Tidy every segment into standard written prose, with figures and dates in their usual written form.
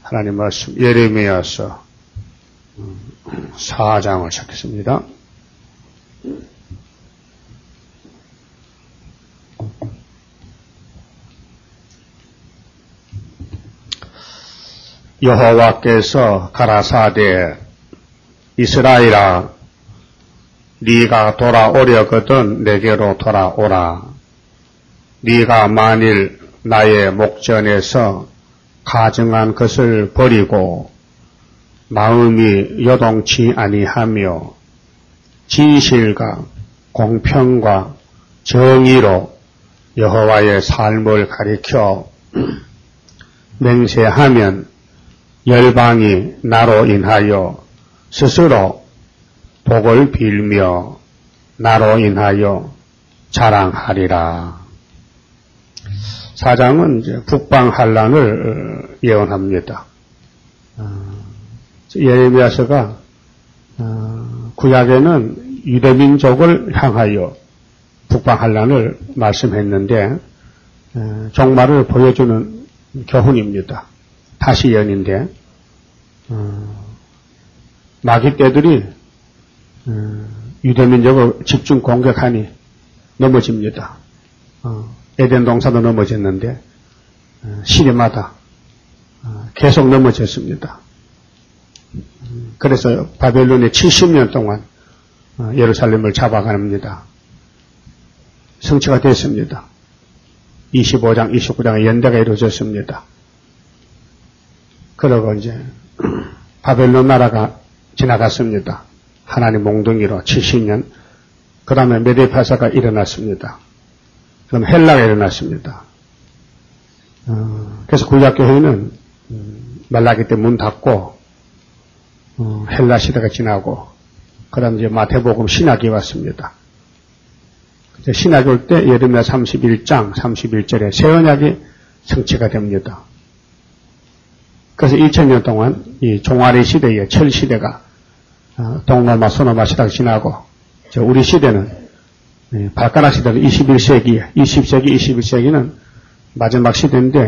하나님 말씀 예레미야서 4장을 찾겠습니다. 여호와께서 가라사대 이스라엘아 네가 돌아오려거든 내게로 돌아오라. 네가 만일 나의 목전에서 가증한 것을 버리고 마음이 요동치 아니하며 진실과 공평과 정의로 여호와의 삶을 가리켜 맹세하면 열방이 나로 인하여 스스로 복을 빌며 나로 인하여 자랑하리라. 4장은 이제 북방 환란을 예언합니다. 예레미야서가 구약에는 유대민족을 향하여 북방 환란을 말씀했는데 종말을 보여주는 교훈입니다. 다시 예언인데 마귀 떼들이 유대민족을 집중 공격하니 넘어집니다. 에덴 동산도 넘어졌는데 시대마다 계속 넘어졌습니다. 그래서 바벨론이 70년 동안 예루살렘을 잡아갑니다. 성취가 됐습니다. 25장, 29장의 연대가 이루어졌습니다. 그러고 이제 바벨론 나라가 지나갔습니다. 하나님 몽둥이로 70년. 그 다음에 메데파사가 일어났습니다. 그럼 헬라가 일어났습니다. 그래서 구약교회는 말라기 때 문 닫고 헬라 시대가 지나고 그 다음 이제 마태복음 신학이 왔습니다. 신학이 올 때 예레미야 31장 31절에 새 언약이 성취가 됩니다. 그래서 2000년 동안 이 종아리 시대의 철 시대가 동로마 소노마 시대가 지나고 우리 시대는 발가락 시대는 21세기, 20세기, 21세기는 마지막 시대인데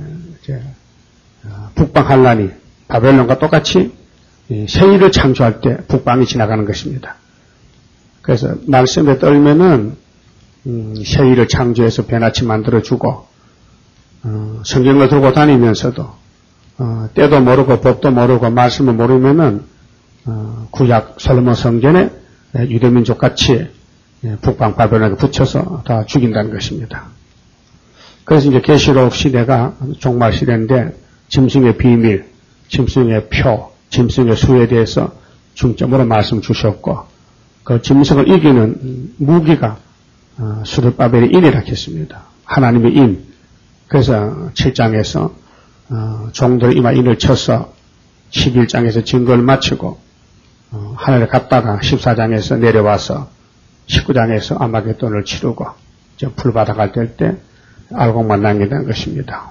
북방 환란이 바벨론과 똑같이 세일을 창조할 때 북방이 지나가는 것입니다. 그래서 말씀에 떨면은 세일을 창조해서 변화치 만들어주고 성경을 들고 다니면서도 때도 모르고 법도 모르고 말씀을 모르면은 구약 솔로몬 성전에 유대민족 같이 북방 바벨론에 붙여서 다 죽인다는 것입니다. 그래서 이제 계시록 시대가 종말 시대인데 짐승의 비밀, 짐승의 표, 짐승의 수에 대해서 중점으로 말씀 주셨고 그 짐승을 이기는 무기가 수르바벨의 인이라 했습니다. 하나님의 인. 그래서 7장에서 종들의 이마 인을 쳐서 11장에서 증거를 마치고 하늘에 갔다가 14장에서 내려와서 19장에서 아마겟돈을 치르고 풀바다가 될 때 알곡만 남긴다는 것입니다.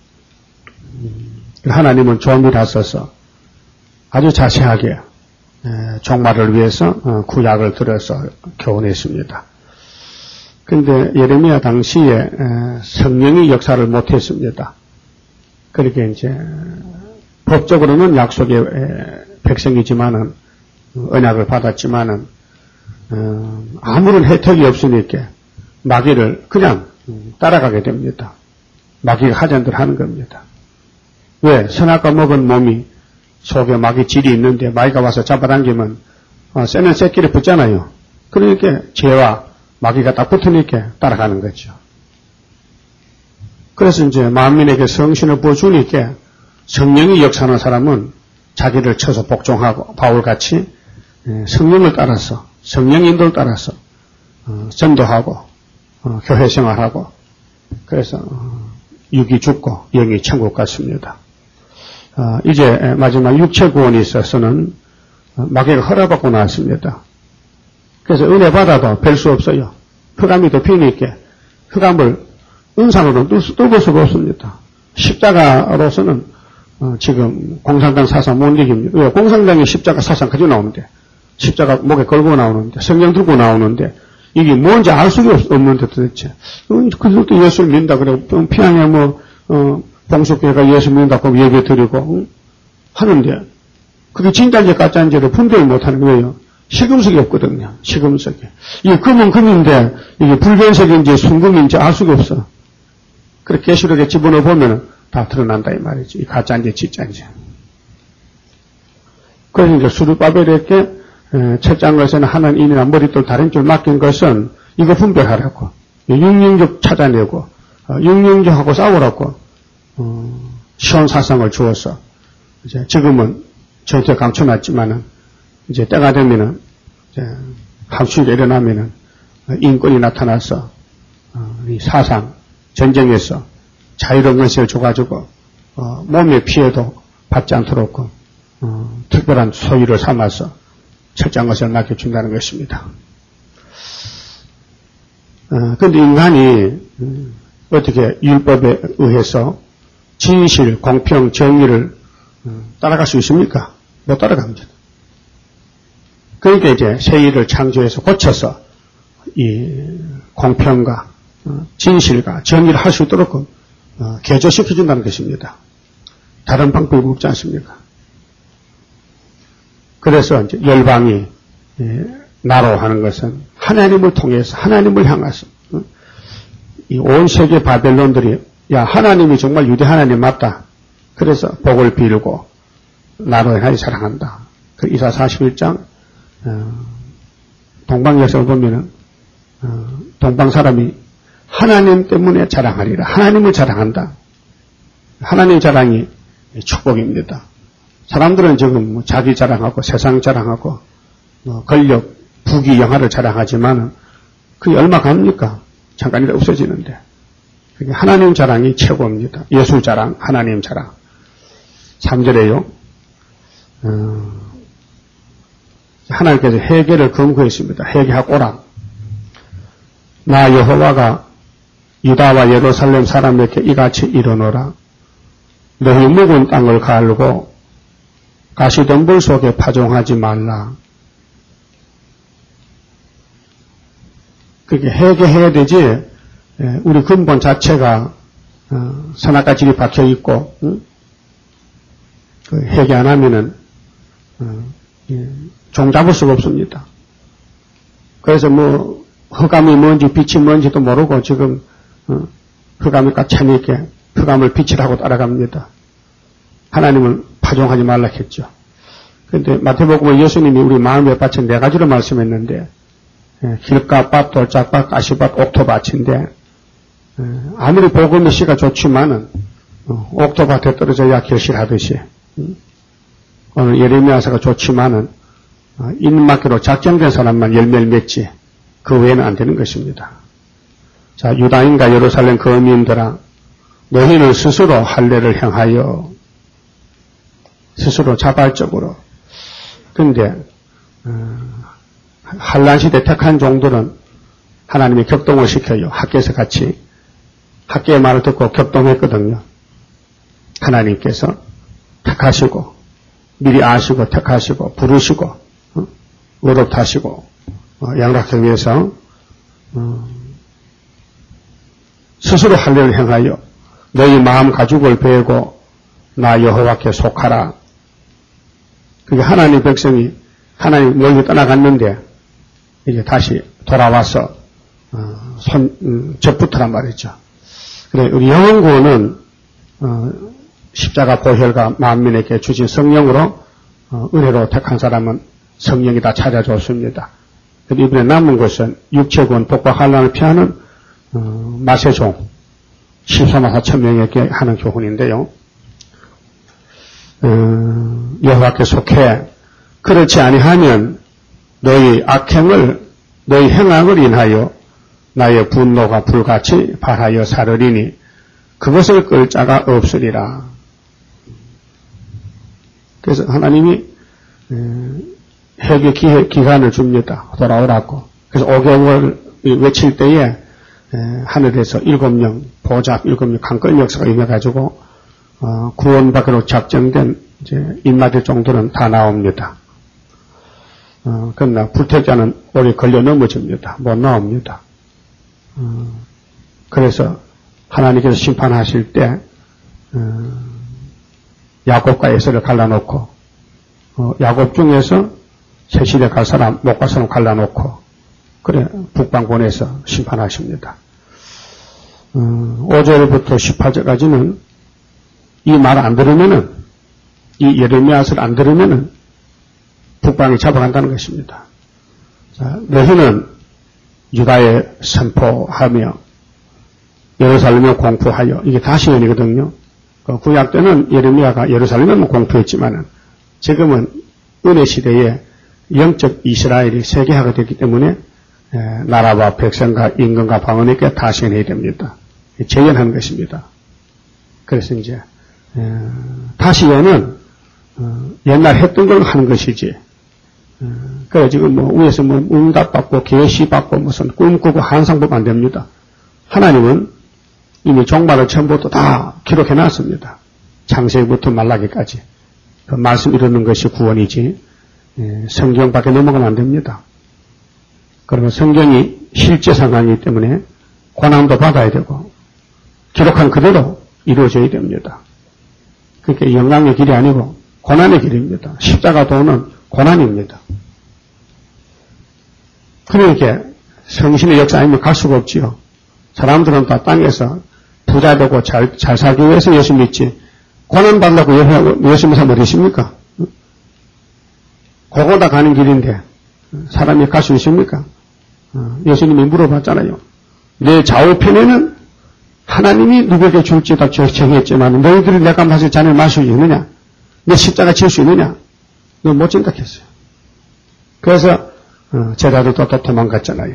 하나님은 조미를 써서 아주 자세하게 종말을 위해서 구약을 들어서 교훈했습니다. 그런데 예레미야 당시에 성령이 역사를 못했습니다. 그렇게 이제 법적으로는 약속의 백성이지만은 언약을 받았지만은 아무런 혜택이 없으니까 마귀를 그냥 따라가게 됩니다. 마귀가 하자는 대로 하는 겁니다. 왜? 선악과 먹은 몸이 속에 마귀 질이 있는데 마귀가 와서 잡아당기면 쇠는 새끼를 붙잖아요. 그러니까 죄와 마귀가 딱 붙으니까 따라가는 거죠. 그래서 이제 만민에게 성신을 부어주니까 성령이 역사하는 사람은 자기를 쳐서 복종하고 바울같이 성령을 따라서 성령 인도를 따라서 전도하고 교회 생활하고 그래서 육이 죽고 영이 천국 갔습니다. 이제 마지막 육체 구원이 있어서는 마귀가 허락받고 나왔습니다. 그래서 은혜 받아도 별 수 없어요. 흑암이 덮이니까 흑암을 은상으로 뚫을 수가 없습니다. 십자가로서는 지금 공산당 사상 못 이깁니다. 왜? 공산당이 십자가 사상 가지고 나오는데 십자가 목에 걸고 나오는데 성령 들고 나오는데 이게 뭔지 알 수가 없는데 도대체 그것도 예수를 믿는다 그래 평양에 봉숙교회가 예수 믿는다고 예배 드리고 하는데 그게 진짜인지 가짜인지를 분별을 못하는 거예요. 시금석이 없거든요. 시금석이. 이게 금은 금인데 이게 불변석인지 순금인지 알 수가 없어. 그래 계시록에 집어넣어 보면 다 드러난다 이 말이지. 이 가짜인지 진짜인지. 그래서 이제 스룹바벨에게 첫장 것에는 하나님이나 머릿돌 다른 줄 맡긴 것은 이거 분별하라고. 육령적 찾아내고 육령적하고 싸우라고 시온 사상을 주어서 이제 지금은 전투에 감춰놨지만은 이제 때가 되면은 이제 함수가 일어나면은 인권이 나타나서 이 사상 전쟁에서 자유로운 것을 줘가지고 몸의 피해도 받지 않도록 특별한 소유를 삼아서 철저한 것을 맡겨준다는 것입니다. 그런데 인간이 어떻게 율법에 의해서 진실, 공평, 정의를 따라갈 수 있습니까? 못 따라갑니다. 그러니까 이제 세일을 창조해서 고쳐서 이 공평과 진실과 정의를 할 수 있도록 개조시켜준다는 것입니다. 다른 방법이 없지 않습니까? 그래서 이제 열방이 나로 하는 것은 하나님을 통해서 하나님을 향해서 이 온 세계 바벨론들이 야 하나님이 정말 유대 하나님 맞다. 그래서 복을 빌고 나로 하나님 사랑한다. 그 이사 41장 동방 역사를 보면은 동방 사람이 하나님 때문에 자랑하리라. 하나님을 자랑한다. 하나님 자랑이 축복입니다. 사람들은 지금 뭐 자기 자랑하고 세상 자랑하고 권력, 부귀, 영화를 자랑하지만 그게 얼마 갑니까? 잠깐이라 없어지는데. 하나님 자랑이 최고입니다. 예수 자랑, 하나님 자랑. 3절에요. 하나님께서 회개를 금구했습니다. 회개하고 오라. 나 여호와가 유다와 예루살렘 사람에게 이같이 이르노라. 너희 묵은 땅을 갈고 가시덤불 속에 파종하지 말라. 그렇게 회개해야 되지. 우리 근본 자체가 선악과 질이 박혀 있고 그 회개 안 하면은 종 잡을 수가 없습니다. 그래서 뭐 흑암이 뭔지 빛이 뭔지도 모르고 지금 흑암이 까차니까 흑암을 빛이라고 따라갑니다. 하나님은 파종하지 말라 했죠. 그런데 마태복음에 예수님이 우리 마음의 밭에 4가지로 말씀했는데 길가밭, 돌짝밭, 가시밭, 옥토밭인데 아무리 복음의 씨가 좋지만은 옥토밭에 떨어져야 결실하듯이 오늘 예레미야서가 좋지만은 인맞기로 작정된 사람만 열매를 맺지 그 외에는 안 되는 것입니다. 자, 유다인과 예루살렘 거민들아 너희는 스스로 할례를 행하여 스스로 자발적으로 그런데 한란시대 택한 종들은 하나님이 격동을 시켜요. 학교에서 같이 학교의 말을 듣고 격동했거든요. 하나님께서 택하시고 미리 아시고 택하시고 부르시고 의롭다시고 양락하기 위해서 스스로 할례를 행하여 너희 마음 가죽을 베고 나 여호와께 속하라. 그게 하나님 백성이 하나님 멀리 떠나갔는데 이제 다시 돌아와서 접붙으란 말이죠. 그래 우리 영원구원은 십자가 보혈과 만민에게 주신 성령으로 은혜로 택한 사람은 성령이 다 찾아줬습니다. 그런데 이번에 남은 것은 육체구원 복과 환난을 피하는 마세종 14만 4천 명에게 하는 교훈인데요. 여호와께 속해 그렇지 아니하면 너희 악행을 너희 행악을 인하여 나의 분노가 불같이 발하여 사르리니 그것을 끌 자가 없으리라. 그래서 하나님이 회개 기간을 줍니다. 돌아오라고. 그래서 5개월 외칠 때에 하늘에서 7명 보좌 7명 강권 역사가 임해가지고 구원받기로 작정된 이제 입맞을 정도는 다 나옵니다. 그러나 불태자는 오래 걸려 넘어집니다. 못 나옵니다. 그래서 하나님께서 심판하실 때 야곱과 에서를 갈라놓고 야곱 중에서 세실에 갈 사람 못 갈 사람 갈라놓고 그래 북방 보내서 심판하십니다. 5절부터 18절까지는 이 말 안 들으면은 이 예레미야서를 안 들으면은 북방이 잡아간다는 것입니다. 자, 너희는 유다에 선포하며 예루살렘에 공포하여 이게 다시언이거든요. 구약 때는 예레미야가 예루살렘에만 공포했지만은 지금은 은혜 시대에 영적 이스라엘이 세계화가 됐기 때문에 나라와 백성과 임금과 방언에게 다시언해야 됩니다. 재연하는 것입니다. 그래서 이제 다시언은 옛날 했던 걸 하는 것이지. 그래 지금 위에서 응답받고 계시받고 무슨 꿈꾸고 환상보고 안 됩니다. 하나님은 이미 종말을 처음부터 다 기록해 놨습니다. 창세기부터 말라기까지. 그 말씀 이루는 것이 구원이지 성경 밖에 넘어가면 안 됩니다. 그러면 성경이 실제 상황이기 때문에 고난도 받아야 되고 기록한 그대로 이루어져야 됩니다. 그러니까 영광의 길이 아니고 고난의 길입니다. 십자가 도는 고난입니다. 그러니까 성신의 역사 아니면 갈 수가 없지요. 사람들은 다 땅에서 부자 되고 잘 살기 위해서 예수 믿지 고난 받으려고 예수 믿는 사람 어디 있습니까? 그거 다 가는 길인데 사람이 갈 수 있습니까? 예수님이 물어봤잖아요. 내 좌우편에는 하나님이 누구에게 줄지 다 정했지만 너희들이 내가 마실 잔을 마실 수 있느냐? 내 십자가 질 수 있느냐? 너 못 생각했어요. 그래서 제자들도 또 도망갔잖아요.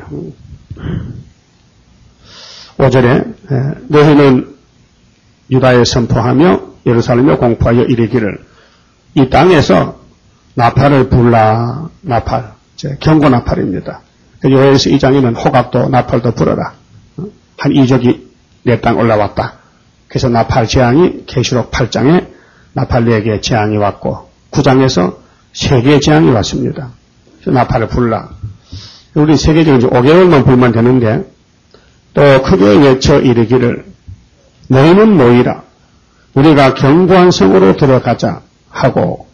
5절에 너희는 유다에 선포하며 예루살렘에 공포하여 이르기를 이 땅에서 나팔을 불라. 나팔, 경고 나팔입니다. 요엘서 2장에는 호각도 나팔도 불어라. 한 이적이 내 땅 올라왔다. 그래서 나팔 재앙이 계시록 8장에 나팔 4개의 재앙이 왔고 9장에서 3개의 재앙이 왔습니다. 그래서 나팔을 불라. 우리 세계적으로 5개월만 불면 되는데 또 크게 외쳐 이르기를 너희는 모이라. 우리가 견고한 성으로 들어가자 하고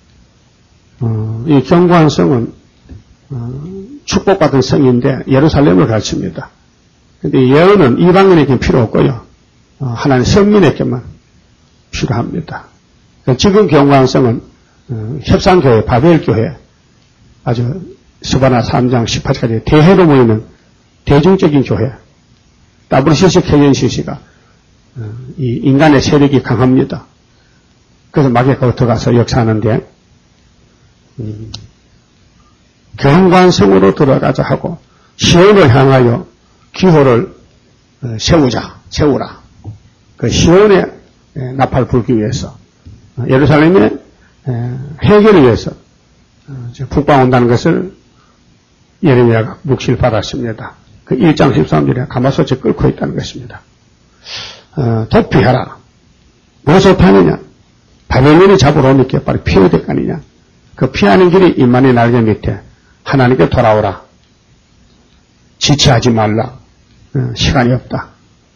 이 견고한 성은 축복받은 성인데 예루살렘을 가르칩니다. 그런데 예언은 이방인에게는 필요 없고요. 하나님 성민에게만 필요합니다. 지금 견고한 성은 협상교회, 바벨교회 아주 스바나 3장 18절까지 대회로 모이는 대중적인 교회 WCC, KNCC가 이 인간의 세력이 강합니다. 그래서 마귀가 들어가서 역사하는데 견고한 성으로 들어가자 하고 시온을 향하여 기호를 세우라. 그 시온에 나팔 불기 위해서 예루살렘에 해결을 위해서 북방 온다는 것을 예레미야가 묵시를 받았습니다. 그 1장 13절에 가마솥에 끓고 있다는 것입니다. 도피하라. 무엇을 피하느냐? 바벨론이 잡으러 오니까 빨리 피해야 될 거 아니냐? 그 피하는 길이 인만의 날개 밑에 하나님께 돌아오라. 지체하지 말라. 시간이 없다.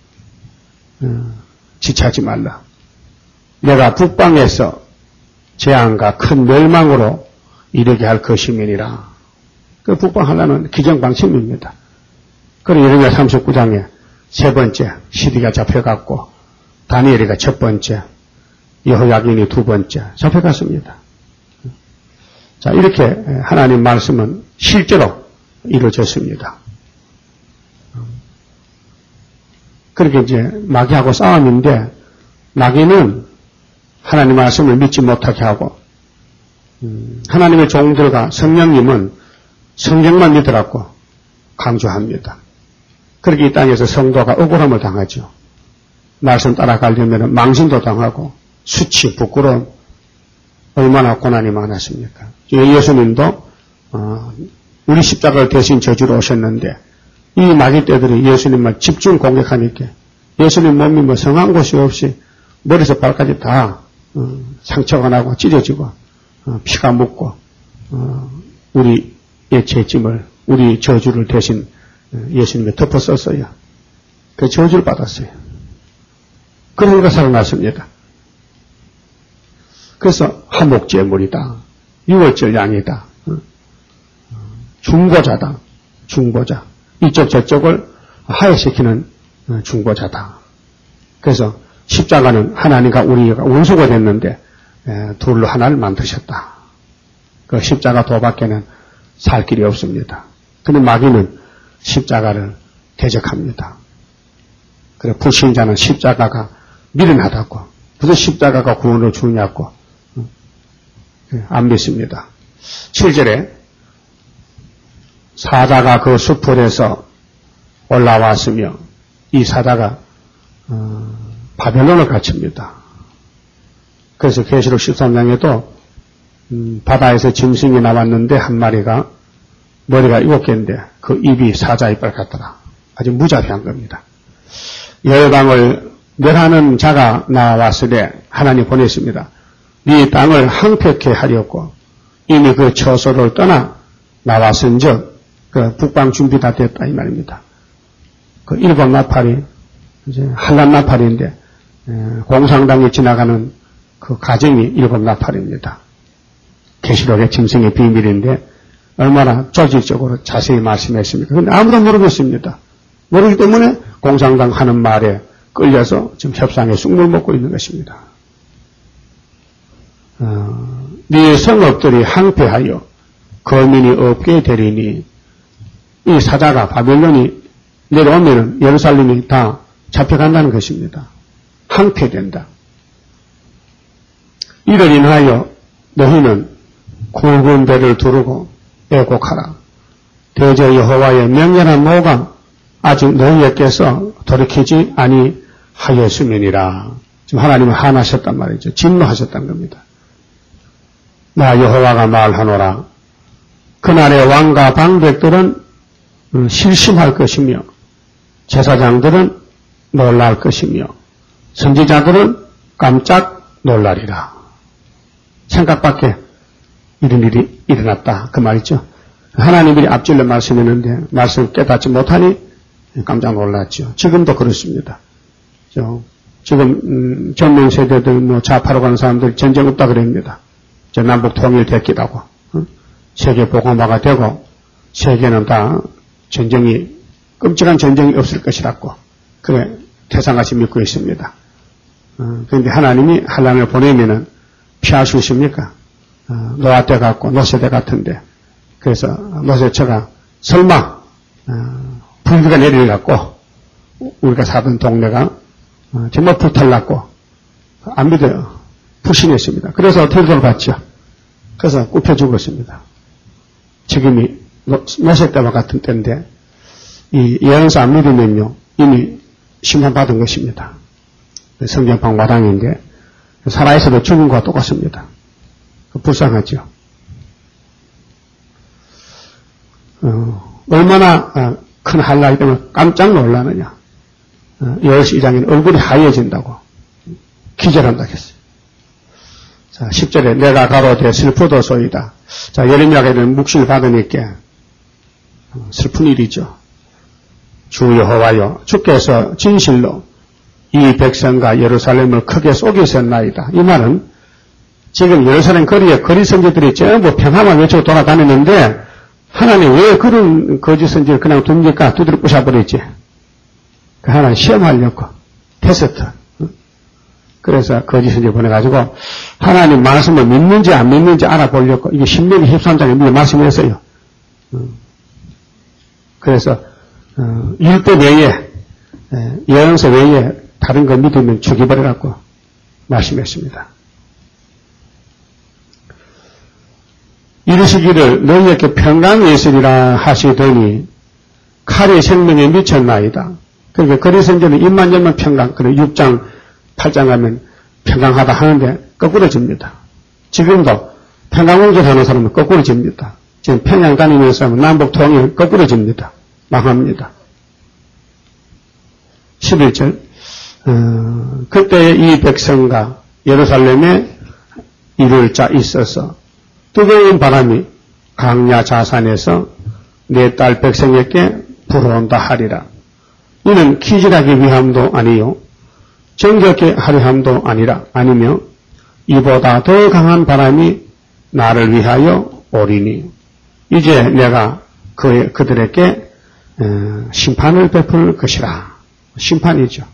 지체하지 말라. 내가 북방에서 재앙과 큰 멸망으로 이르게 할 것임이니라. 그 북방 하나는 기정방침입니다. 그리고 예레미야 39장에 세 번째 시디가 잡혀갔고 다니엘이가 첫 번째, 여호야긴이 두 번째 잡혀갔습니다. 자, 이렇게 하나님 말씀은 실제로 이루어졌습니다. 그렇게 이제 마귀하고 싸움인데 마귀는 하나님 말씀을 믿지 못하게 하고 하나님의 종들과 성령님은 성경만 믿으라고 강조합니다. 그렇게 이 땅에서 성도가 억울함을 당하죠. 말씀 따라가려면 망신도 당하고 수치, 부끄러움 얼마나 고난이 많았습니까? 예수님도 우리 십자가를 대신 저주로 오셨는데 이 마귀 떼들이 예수님을 집중 공격하니까 예수님 몸이 성한 곳이 없이 머리에서 발까지 다 상처가 나고 찢어지고 피가 묻고 우리의 죄짐을 우리 저주를 대신 예수님이 덮어 썼어요. 그 저주를 받았어요. 그러니까 살아났습니다. 그래서 화목제물이다. 유월절 양이다. 중보자다. 중보자. 이쪽 저쪽을 화해시키는 중보자다. 그래서 십자가는 하나님과 우리가 원수가 됐는데 둘로 하나를 만드셨다. 그 십자가 도밖에는 살 길이 없습니다. 근데 마귀는 십자가를 대적합니다. 그래 불신자는 십자가가 미련하다고, 무슨 십자가가 구원을 주냐고 안 믿습니다. 7절에 사자가 그 수풀에서 올라왔으며 이 사자가 바벨론을 갇힙니다. 그래서 계시록 13장에도 바다에서 짐승이 나왔는데 한 마리가 머리가 7개인데 그 입이 사자 이빨 같더라. 아주 무자비한 겁니다. 여호방을 멸하는 자가 나왔으되 하나님 보냈습니다. 네 땅을 황폐케 하려고 이미 그 처소를 떠나 나왔은즉 그 북방 준비 다 됐다 이 말입니다. 그 일곱 나팔이 이제 한란 나팔인데 공상당에 지나가는 그 가정이 일곱 나팔입니다. 계시록의 짐승의 비밀인데 얼마나 조직적으로 자세히 말씀했습니까? 그런데 아무도 모르겠습니다. 모르기 때문에 공상당 하는 말에 끌려서 지금 협상에 쑥물 먹고 있는 것입니다. 네 성읍들이 항폐하여 거민이 없게 되리니 이 사자가 바벨론이 내려오면 예루살렘이 다 잡혀간다는 것입니다. 항폐된다. 이를 인하여 너희는 굵은 배를 두르고 애곡하라. 대저 여호와의 명렬한 노가 아직 너희에게서 돌이키지 아니하였으면이라. 지금 하나님은 화나셨단 말이죠. 진노하셨단 겁니다. 나 여호와가 말하노라. 그날의 왕과 방백들은 실심할 것이며 제사장들은 놀랄 것이며 선지자들은 깜짝 놀라리라. 생각밖에 이런 일이 일어났다 그 말이죠. 하나님이 앞질러 말씀했는데 말씀을 깨닫지 못하니 깜짝 놀랐죠. 지금도 그렇습니다. 지금 젊은 세대들 좌파로 가는 사람들 전쟁 없다 그럽니다. 남북 통일됐기라고 세계 복음화가 되고 세계는 다 전쟁이 끔찍한 전쟁이 없을 것이라고 그래 태상같이 믿고 있습니다. 그런데 하나님이 한란을 보내면은 피할 수 있습니까? 노아 때 같고 노세 때 같은데 그래서 노세처가 설마 불기가 내려갖고 우리가 사던 동네가 정말 불탈났고 안 믿어요. 불신했습니다. 그래서 돌을 받죠. 그래서 굽혀 죽었습니다. 지금이 노세 때와 같은 때인데 이 예언서 안 믿으면요 이미 심판받은 것입니다. 성경판 마당인데 살아있어도 죽은 것과 똑같습니다. 불쌍하죠. 얼마나 큰 한란이 때문에 깜짝 놀라느냐. 여호수아 2장에는 얼굴이 하얘진다고 기절한다 했어요. 자, 10절에 내가 가로되 슬프도소이다. 자, 예레미야에는 묵시를 받으니까 슬픈 일이죠. 주 여호와여 주께서 진실로 이 백성과 예루살렘을 크게 속이셨나이다. 이 말은 지금 예루살렘 거리에 거리 선지들이 전부 평화만 외치고 돌아다니는데 하나님 왜 그런 거짓 선지를 그냥 둡니까? 두드려 부셔버리지. 그 하나님 시험하려고 테스트. 그래서 거짓 선지 보내가지고 하나님 말씀을 믿는지 안 믿는지 알아보려고 이게 신명기 13장에 미리 말씀했어요. 그래서 율법 외에 예언서 외에 다른 거 믿으면 죽여버리라고 말씀했습니다. 이르시기를 너희에게 평강이 있으리라 하시더니 칼이 생명에 미쳤나이다. 그러니까 거리 선지는 입만 열면 평강, 그래 6장 8장 가면 평강하다 하는데 거꾸로 집니다. 지금도 평강운전 하는 사람은 거꾸로 집니다. 지금 평양 다니면서 남북 통일 거꾸로 집니다. 망합니다. 11절 그때 이 백성과 예루살렘에 이룰 자 있어서 뜨거운 바람이 강야 자산에서 내 딸 백성에게 불어온다 하리라. 이는 키질하기 위함도 아니요 정결케 하려 함도 아니라 아니며 이보다 더 강한 바람이 나를 위하여 오리니 이제 내가 그들에게 심판을 베풀 것이라. 심판이죠.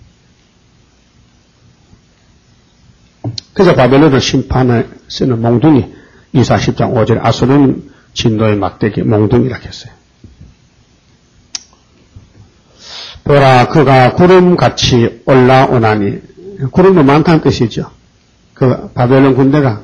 그래서 바벨론을 심판을 쓰는 몽둥이 2사 10장 5절에 아수르는 진노의 막대기 몽둥이라고 했어요. 보라 그가 구름같이 올라오나니 구름은 많다는 뜻이죠. 그 바벨론 군대가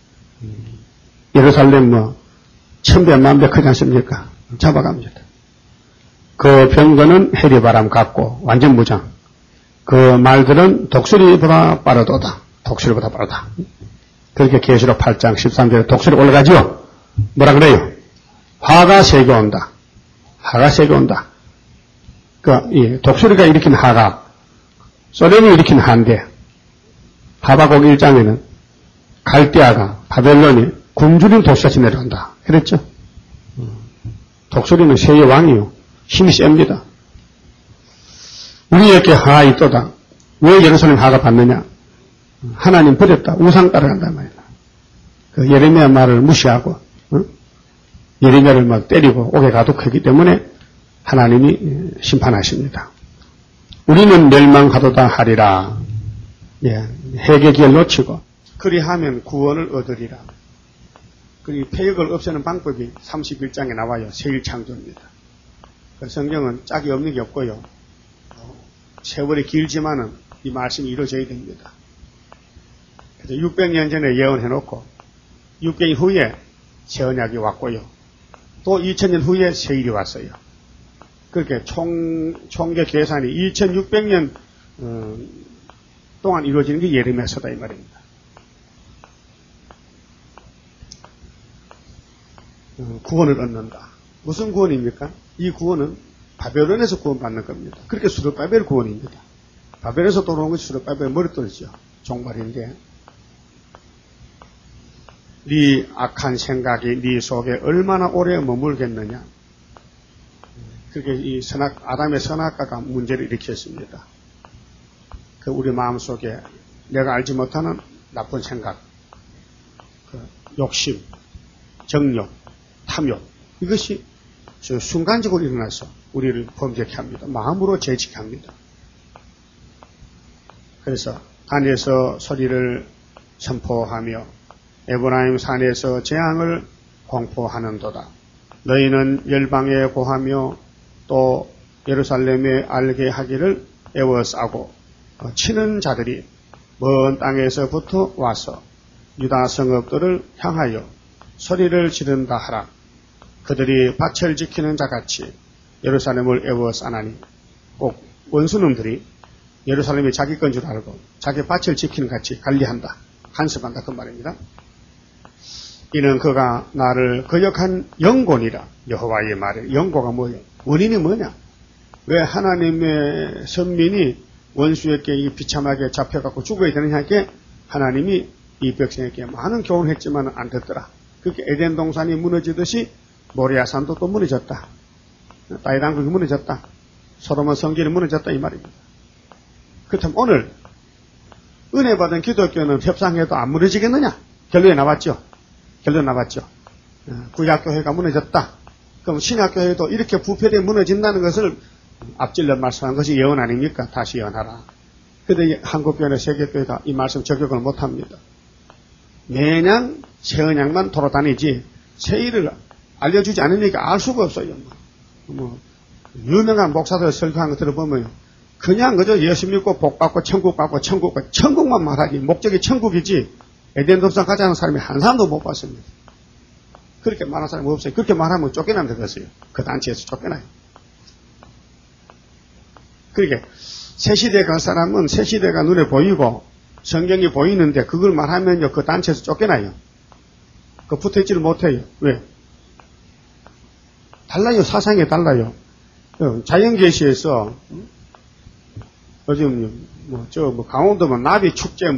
예루살렘 천배 만배 크지 않습니까? 잡아갑니다. 그 병거는 해리바람 같고 완전 무장. 그 말들은 독수리보다 빠르도다. 독수리보다 빠르다. 그렇게 계시록 8장 13절에 독수리 올라가죠. 뭐라 그래요? 화가 세게 온다. 화가 세게 온다. 이 독수리가 일으킨 화가 소련이 일으킨 화인데 하박국 1장에는 갈대아가 바벨론이 굶주린 도시같이 내려온다. 그랬죠? 독수리는 세의 왕이요. 힘이 셉니다. 우리에게 화가 있도다. 왜 예루살렘 화가 받느냐? 하나님 버렸다. 우상 따라간단 말이야. 그 예레미야 말을 무시하고 예레미야를 막 때리고 옥에 가두었기 때문에 하나님이 심판하십니다. 우리는 멸망하도다 하리라. 예, 회개 기회를 놓치고 그리하면 구원을 얻으리라. 그리고 폐역을 없애는 방법이 31장에 나와요. 세일창조입니다. 그 성경은 짝이 없는 게 없고요. 세월이 길지만은 이 말씀이 이루어져야 됩니다. 그래서 600년 전에 예언해놓고 600년 후에 새 언약이 왔고요. 또 2000년 후에 세일이 왔어요. 그렇게 총계 계산이 2600년 동안 이루어지는 게 예레미야서다 이 말입니다. 구원을 얻는다. 무슨 구원입니까? 이 구원은 바벨론에서 구원받는 겁니다. 그렇게 수르바벨 구원입니다. 바벨에서 돌아온 것이 수르바벨 머릿돌이죠. 종말인데 네 악한 생각이 네 속에 얼마나 오래 머물겠느냐. 그렇게 이 아담의 선악과가 문제를 일으켰습니다. 그 우리 마음속에 내가 알지 못하는 나쁜 생각, 그 욕심, 정욕, 탐욕 이것이 순간적으로 일어나서 우리를 범죄케 합니다. 마음으로 죄짓게 합니다. 그래서 단에서 소리를 선포하며 에브라임 산에서 재앙을 공포하는도다. 너희는 열방에 고하며 또 예루살렘에 알게 하기를 애워싸고 치는 자들이 먼 땅에서부터 와서 유다 성읍들을 향하여 소리를 지른다 하라. 그들이 밭을 지키는 자같이 예루살렘을 애워싸나니 꼭 원수놈들이 예루살렘이 자기 건 줄 알고 자기 밭을 지키는 같이 관리한다. 간섭한다 그 말입니다. 이는 그가 나를 거역한 영곤이라. 여호와의 말에 영고가 뭐예요? 원인이 뭐냐? 왜 하나님의 선민이 원수에게 비참하게 잡혀갖고 죽어야 되느냐 하게 하나님이 이 백성에게 많은 교훈을 했지만 안 듣더라. 그렇게 에덴 동산이 무너지듯이 모리아산도 또 무너졌다. 다이당국이 무너졌다. 소돔의 성전이 무너졌다 이 말입니다. 그렇다면 오늘 은혜 받은 기독교는 협상해도 안 무너지겠느냐? 결론이 나왔죠. 구약교회가 무너졌다. 그럼 신약교회도 이렇게 부패되어 무너진다는 것을 앞질러 말씀한 것이 예언 아닙니까? 다시 예언하라. 그런데 한국교회나 세계교회가 이 말씀 적용을 못합니다. 매년 새 언약만 돌아다니지 새 일을 알려주지 않으니까 알 수가 없어요. 유명한 목사들 설교한 거 들어보면 그냥 그저 예수 믿고 복 받고 천국 받고 천국만 말하지 목적이 천국이지 에덴 동산 가자는 사람이 한 사람도 못 봤습니다. 그렇게 말하는 사람이 없어요. 그렇게 말하면 쫓겨나면 되겠어요. 그 단체에서 쫓겨나요. 그러니까 새 시대 간 사람은 새 시대가 눈에 보이고 성경이 보이는데 그걸 말하면요 그 단체에서 쫓겨나요. 그 붙어있지를 못해요. 왜? 달라요. 사상이 달라요. 자연계시에서 요즘 강원도면 나비 축제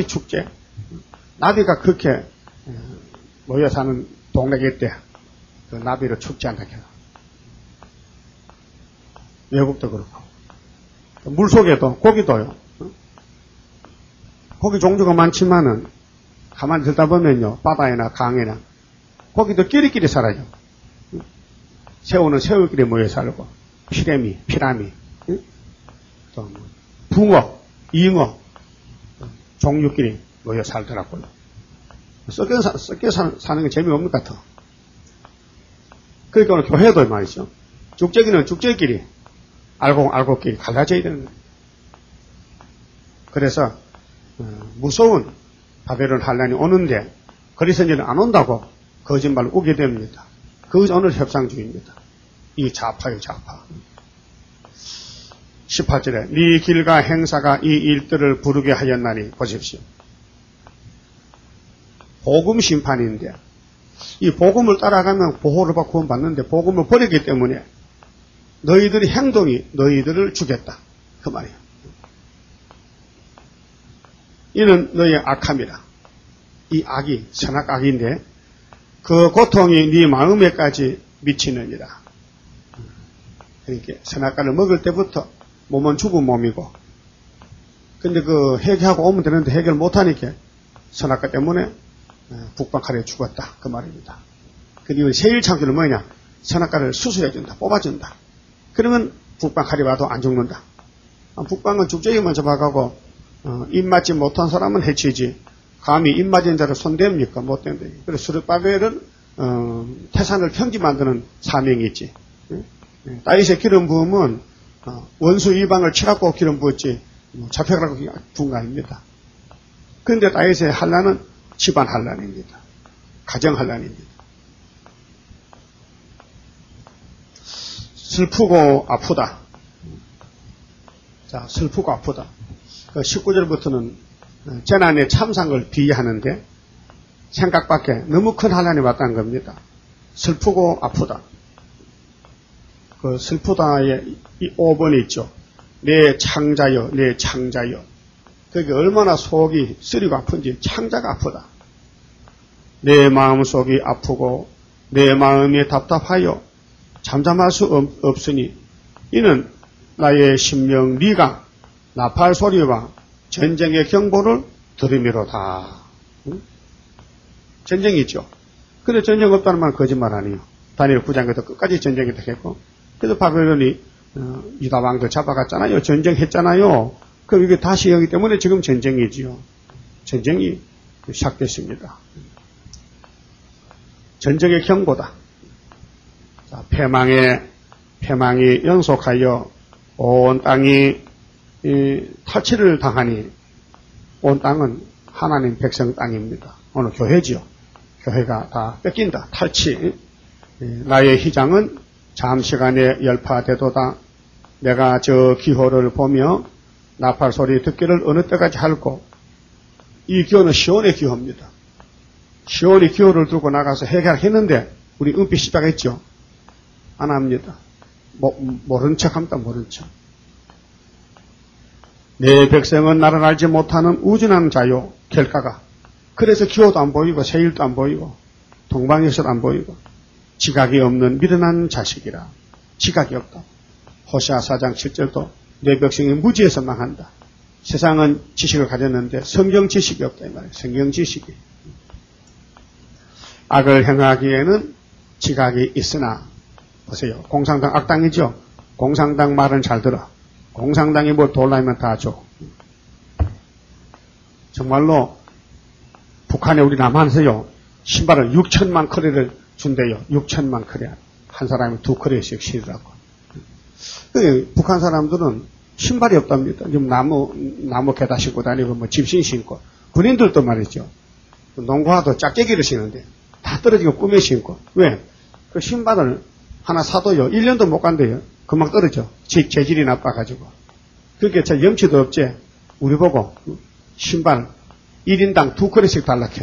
나비가 그렇게 모여 사는 동네가 있대. 그 나비를 축제한다 해요. 외국도 그렇고 물속에도 고기도요. 고기 종류가 많지만은 가만히 들다 보면요, 바다에나 강에나 거기도 끼리끼리 살아요. 새우는 새우끼리 모여 살고, 피라미, 또 붕어, 잉어, 종류끼리 모여 살더라고요. 섞여 사는 게 재미없는 것 같아. 그러니까 오늘 교회도 말이죠. 죽재기는 죽재끼리, 알고끼리 갈라져야 되는 거예요. 그래서 무서운 바벨론 환란이 오는데 그리스도인은 안 온다고 거짓말을 우게 됩니다. 그것이 오늘 협상주의입니다. 이 좌파요, 좌파. 18절에 네 길과 행사가 이 일들을 부르게 하였나니 보십시오. 복음 심판인데 이 복음을 따라가면 보호를 받고 구원받는데 복음을 버리기 때문에 너희들의 행동이 너희들을 죽였다. 그 말이에요. 이는 너희의 악함이라. 이 악이 선악악인데 그 고통이 네 마음에까지 미치느니라. 그러니까 선악과를 먹을 때부터 몸은 죽은 몸이고 근데 그 해결하고 오면 되는데 해결 못하니까 선악과 때문에 북방칼에 죽었다. 그 말입니다. 그리고 세일창조는 뭐냐? 선악과를 수술해준다. 뽑아준다. 그러면 북방칼이 와도 안 죽는다. 북방은 죽재기만 잡아가고 입맞지 못한 사람은 해치지 감히 입맞은 자를 손댑니까? 못 된다. 그래서 스룹바벨은 태산을 평지 만드는 사명이 있지. 다윗의 기름 부음은 원수 이방을 치갖고 기름 부었지 잡혀가라고 부은 거 아닙니다. 그런데 다윗의 환란은 집안 환란입니다. 가정 환란입니다. 슬프고 아프다. 자, 슬프고 아프다. 19절부터는 재난의 참상을 비유하는데 생각밖에 너무 큰 환란이 왔다는 겁니다. 슬프고 아프다. 그 슬프다에 이 5번이 있죠. 내 창자여, 내 창자여. 그게 얼마나 속이 쓰리고 아픈지 창자가 아프다. 내 마음속이 아프고 내 마음이 답답하여 잠잠할 수 없으니 이는 나의 심령 네가 나팔 소리와 전쟁의 경보를 들음이로다. 응? 전쟁이 있죠. 근데 전쟁 없다는 말은 거짓말 아니에요. 다니엘 9장에도 끝까지 전쟁이 되겠고 그래서 바벨론이 유다 왕들 잡아갔잖아요. 전쟁했잖아요. 그럼 이게 다시 여기 때문에 지금 전쟁이지요. 전쟁이 시작됐습니다. 전쟁의 경보다. 자, 패망이 연속하여 온 땅이 탈취를 당하니 온 땅은 하나님 백성 땅입니다. 오늘 교회지요. 교회가 다 뺏긴다. 탈취. 나의 희장은 잠시간에 열파되도다. 내가 저 기호를 보며 나팔 소리 듣기를 어느 때까지 할고 이 기호는 시온의 기호입니다. 시온이 기호를 들고 나가서 해결했는데 우리 은빛 시작했죠. 안 합니다. 모른 척합니다. 모른 척. 내 백성은 나를 알지 못하는 우준한 자요. 결과가. 그래서 기호도 안 보이고 세일도 안 보이고 동방에서도 안 보이고 지각이 없는 미련한 자식이라. 지각이 없다. 호시아 4장 7절도 내 백성이 무지해서 망한다. 세상은 지식을 가졌는데 성경 지식이 없다. 이 말이에요. 성경 지식이. 악을 행하기에는 지각이 있으나 보세요. 공산당 악당이죠. 공산당 말은 잘 들어. 공산당이 뭐 돌라면 다 줘. 정말로 북한에 우리 남한에서요. 신발을 6천만 커리를 준대요. 6천만 커리. 한 사람이 2커리씩 신으라고. 북한 사람들은 신발이 없답니다. 지금 나무 개다 신고 다니고 뭐 집신 신고. 군인들도 말이죠. 농구화도 짝재기를 신는데 다 떨어지고 꾸며 신고. 왜? 그 신발을 하나 사도요. 1년도 못 간대요. 금방 떨어져. 재질이 나빠가지고. 그렇게 저 염치도 없지. 우리 보고 신발 1인당 2커리씩 달라해.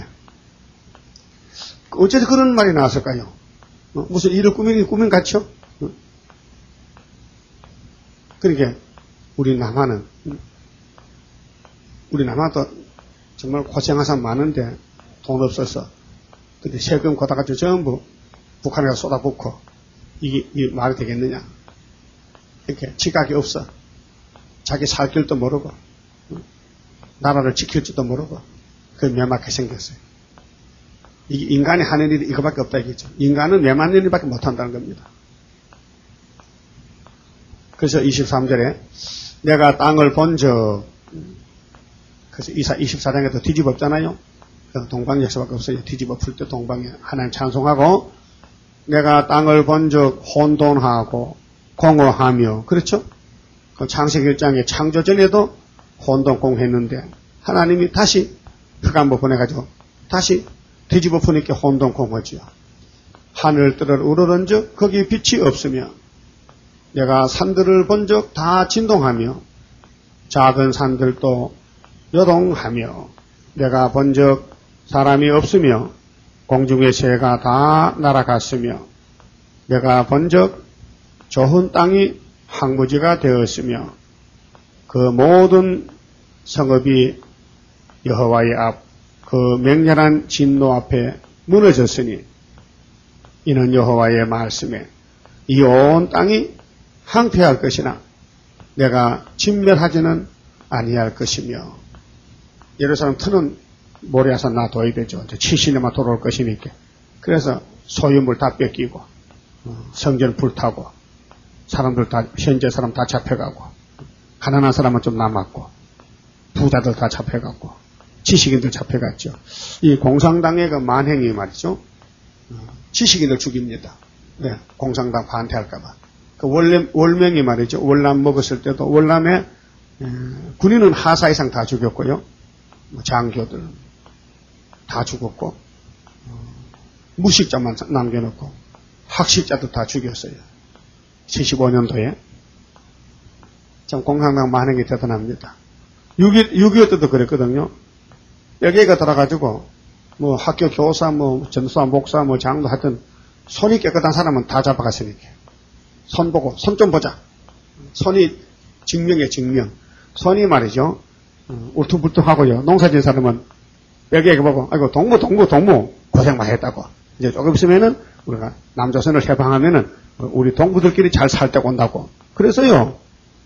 어째서 그런 말이 나왔을까요? 무슨 일을 꾸민 같죠? 그러니까 우리 남한도 정말 고생한 사람 많은데 돈 없어서 근데 세금 걷어가지고 전부 북한에 쏟아붓고 이게 말이 되겠느냐? 이렇게 지각이 없어. 자기 살 길도 모르고 나라를 지킬 줄도 모르고 그 명확하게 생겼어요. 인간이 하는 일이 이거밖에 없다 이겠죠. 인간은 내만 일 일밖에 못한다는 겁니다. 그래서 23절에 내가 땅을 본적, 그래서 이사 24장에도 뒤집어 엎잖아요. 동방 역사밖에 없어요. 뒤집어 풀 때 동방에 하나님 찬송하고, 내가 땅을 본적 혼돈하고 공허하며, 그렇죠? 그 창세기 1장에 창조 전에도 혼돈공했는데 하나님이 다시 흑암을 보내가지고 다시 뒤집어 푸니까 혼돈공허지요. 하늘 뜰을 우러른즉 거기 빛이 없으며 내가 산들을 본적 다 진동하며 작은 산들도 요동하며 내가 본적 사람이 없으며 공중의 새가 다 날아갔으며 내가 본적 좋은 땅이 황무지가 되었으며 그 모든 성읍이 여호와의 앞 그 맹렬한 진노 앞에 무너졌으니 이는 여호와의 말씀에 이 온 땅이 황폐할 것이나 내가 진멸하지는 아니할 것이며 예루살렘 터는 모래에서 놔둬야 되죠. 70년만 돌아올 것이니까. 그래서 소유물 다 뺏기고 성전 불타고 사람들 다 현재 사람 다 잡혀가고 가난한 사람은 좀 남았고 부자들 다 잡혀갔고 지식인들 잡혀갔죠. 이 공산당의 그 만행이 말이죠. 지식인들 죽입니다. 네, 공산당 반대할까봐. 그 월명이 말이죠. 월남 먹었을 때도 월남에 군인은 하사 이상 다 죽였고요. 장교들 다 죽었고 무식자만 남겨놓고 학식자도 다 죽였어요. 75년도에. 참 공산당 만행이 대단합니다. 6.25 때도 그랬거든요. 여기가 들어가지고 뭐 학교 교사 뭐 전사 목사 뭐 장도 하여튼 손이 깨끗한 사람은 다 잡아갔으니까 손 보고 손 좀 보자. 손이 증명이에요. 증명. 손이 말이죠. 울퉁불퉁하고요. 농사진 사람은 여기에 보고 아이고 동무 고생 많이 했다고. 이제 조금 있으면은 우리가 남조선을 해방하면은 우리 동무들끼리 잘 살 때 온다고. 그래서요.